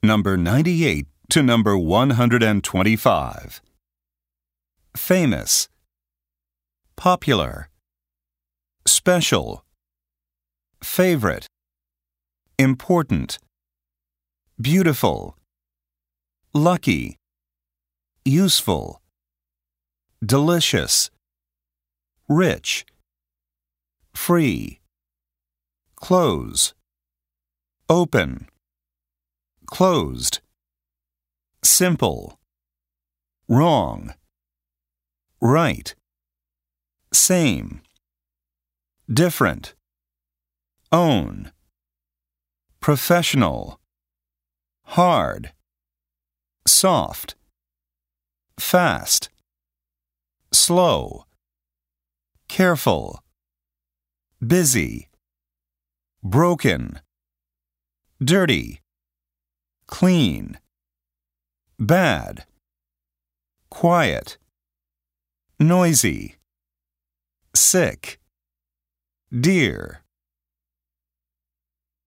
Number 98 to number 125. Famous. Popular. Special. Favorite. Important. Beautiful. Lucky. Useful. Delicious. Rich. Free. Close. Open. Closed. Simple. Wrong. Right. Same. Different. Own. Professional. Hard. Soft. Fast. Slow. Careful. Busy. Broken. Dirty. Clean. Bad. Quiet. Noisy. Sick. Dear.